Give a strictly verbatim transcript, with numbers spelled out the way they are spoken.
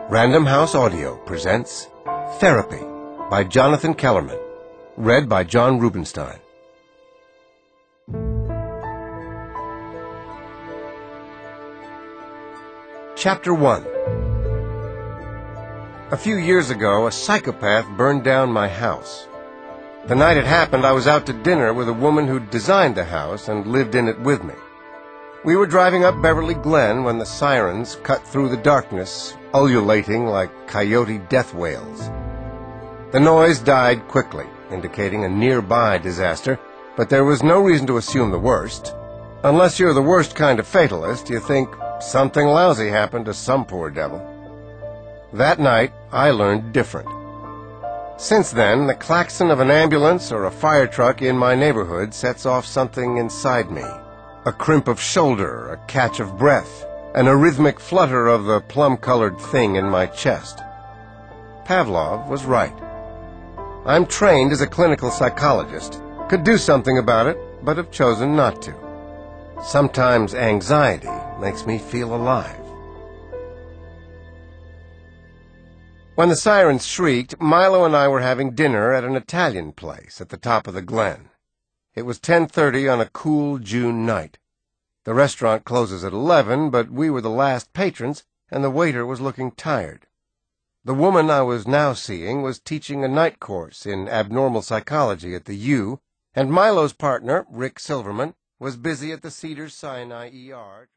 Random House Audio presents Therapy by Jonathan Kellerman, read by John Rubenstein. Chapter one. A few years ago, a psychopath burned down my house. The night it happened, I was out to dinner with a woman who'd designed the house and lived in it with me. We were driving up Beverly Glen when the sirens cut through the darkness, ululating like coyote death wails. The noise died quickly, indicating a nearby disaster, but there was no reason to assume the worst. Unless you're the worst kind of fatalist, you think something lousy happened to some poor devil. That night, I learned different. Since then, the klaxon of an ambulance or a fire truck in my neighborhood sets off something inside me. A crimp of shoulder, a catch of breath, an arrhythmic flutter of the plum-colored thing in my chest. Pavlov was right. I'm trained as a clinical psychologist, could do something about it, but have chosen not to. Sometimes anxiety makes me feel alive. When the sirens shrieked, Milo and I were having dinner at an Italian place at the top of the Glen. It was ten thirty on a cool June night. The restaurant closes at eleven, but we were the last patrons, and the waiter was looking tired. The woman I was now seeing was teaching a night course in abnormal psychology at the U, and Milo's partner, Rick Silverman, was busy at the Cedars-Sinai E R